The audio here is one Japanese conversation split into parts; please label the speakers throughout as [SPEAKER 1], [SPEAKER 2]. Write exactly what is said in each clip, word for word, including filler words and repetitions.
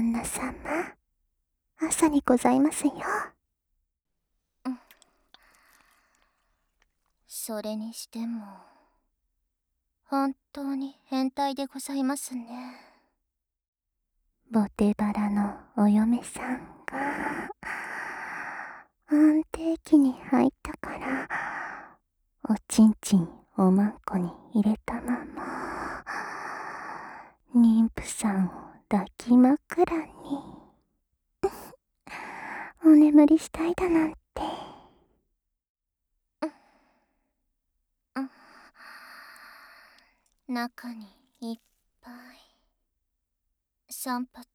[SPEAKER 1] 旦那様、朝にございますよ。
[SPEAKER 2] うん。それにしても、本当に変態でございますね。
[SPEAKER 1] ボテバラのお嫁さんが、安定期に入ったから、おちんちんおまんこに入れたまま、妊婦さんを抱き枕に、お眠りしたいだなんて。
[SPEAKER 2] うん。中にいっぱい。三発。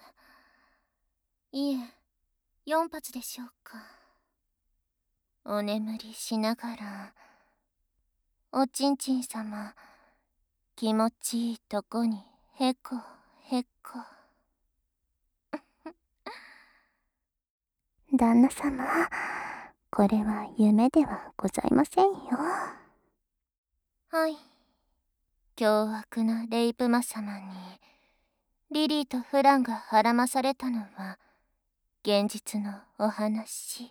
[SPEAKER 2] いえ、四発でしょうか。お眠りしながら、おちんちん様、気持ちいいとこにへこへこ。
[SPEAKER 1] 旦那様、これは夢ではございませんよ。
[SPEAKER 2] はい。凶悪なレイプ魔様に、リリーとフランがはらまされたのは、現実のお話。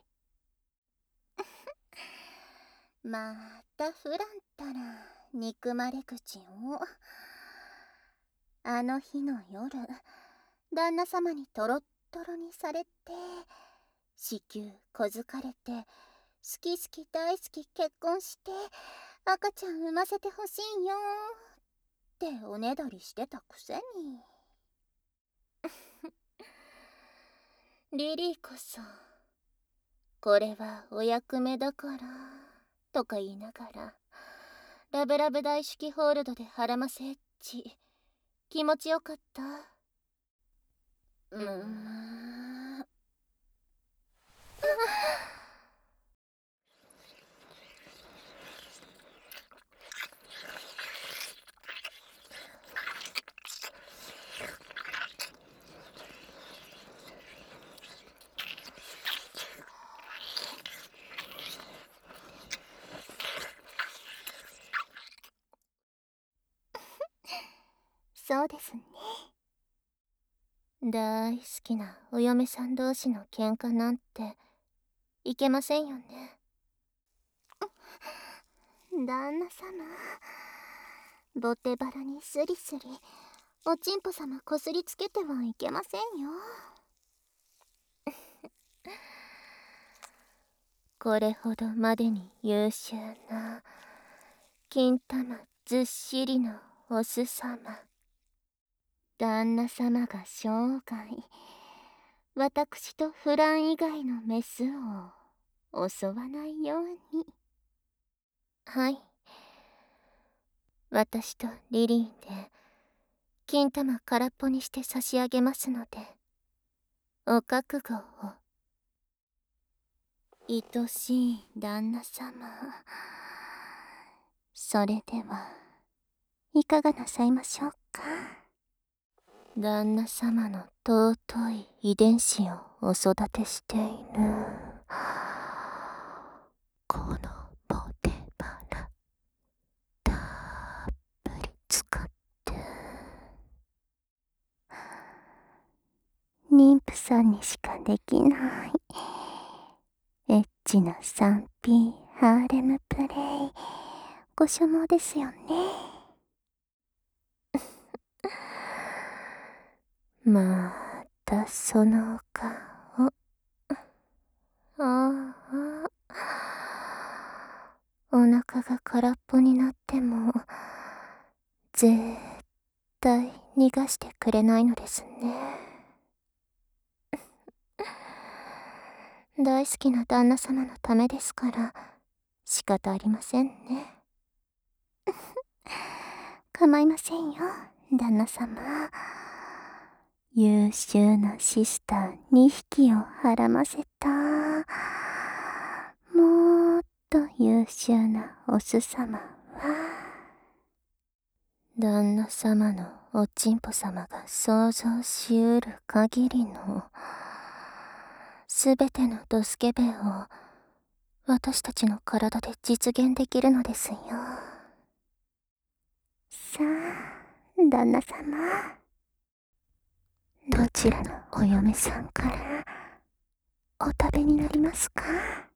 [SPEAKER 2] またフランったら、憎まれ口を。あの日の夜、旦那様にトロットロにされて、子宮こづかれて、好き好き大好き結婚して、赤ちゃん産ませてほしいよっておねだりしてたくせに。リリーこそ、これはお役目だから、とか言いながら、ラブラブ大式ホールドでハラマセッチ、気持ちよかった。うーん。そうですね。大好きなお嫁さん同士の喧嘩なんていけませんよね。旦那様、ボテバラにスリスリおちんぽ様こすりつけてはいけませんよ。これほどまでに優秀な金玉ずっしりのオス様、旦那様が生涯私とフラン以外のメスを襲わないように。はい、私とリリーで金玉空っぽにして差し上げますので、お覚悟を。愛しい旦那様、それではいかがなさいましょうか。旦那様の尊い遺伝子をお育てしているこのボテバラ、たっぷり使って妊婦さんにしかできないエッチな スリーピー ハーレムプレイご所望ですよね。またその顔。ああ、お腹が空っぽになっても絶対逃がしてくれないのですね。大好きな旦那様のためですから仕方ありませんね。構いませんよ、旦那様。優秀なシスターにひきをはらませたもっと優秀なオス様は旦那様のおちんぽ様が想像しうる限りのすべてのドスケベを私たちの体で実現できるのですよ。さあ、旦那様、
[SPEAKER 1] どちらのお嫁さんからお食べになりますか？